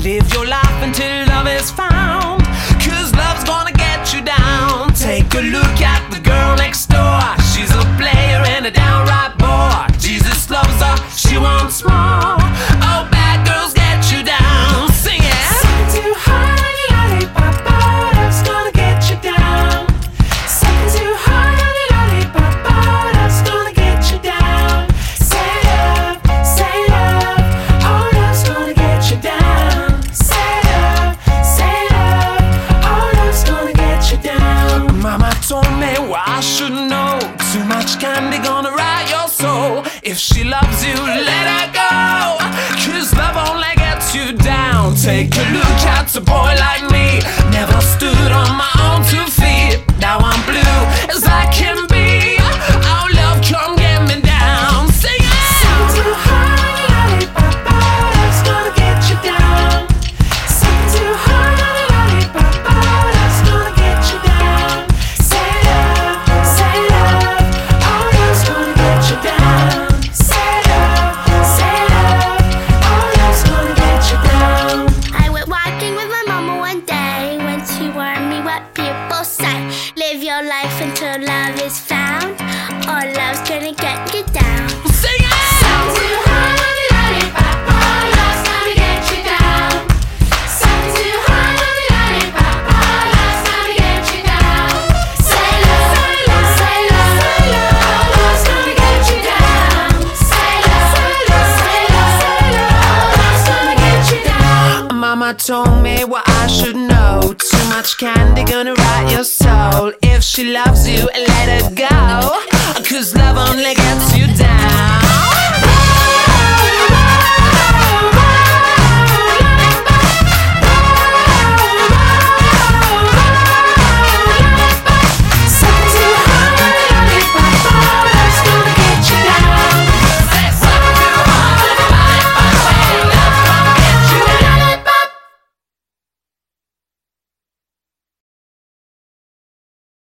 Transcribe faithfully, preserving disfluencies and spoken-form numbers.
Live your life until love is found, 'cause love's gonna get you down. Take a look at the girl next door. She's a player and a downright bore. Jesus loves her, she wants more. Oh, bad girls get you down. Sing it. Sucking too hard on the lollipop, love's gonna get you down. Sucking too hard on the lollipop, love's gonna get you down. Say love, say love, oh, love's gonna get you down. Say love, say love, oh, love's gonna get you down. Mama told me what I should know. Too much candy gonna rot your soul. If she loves you, let her go, 'cause love only gets you down. Take a look at a boy like me. Never stood on my own two feet. Now I'm blue as I can be. Oh, love, come get me down. Sing it. Sucking too hard on the lollipop, love's gonna get you down. Sucking too hard on the lollipop, love's gonna get you down. Say love, say love, oh, love's gonna get you down. Say love, say love, oh, love's gonna get you down. I went walking with my mama one day when she warned me what people say. Live your life until love is found, or love's gonna get you down. Sing it. Sucking too hard on the lollipop, oh, love's gonna get you down. Sucking too hard on the lollipop, oh, love's gonna get you down. Say love, say love, say love, oh, love's gonna get you down. Say love, say love, say love, oh, love's gonna get you down. Mama told me what I should know. Too much candy gonna rot your soul. If she loves you, let her go, 'cause love only gets you down.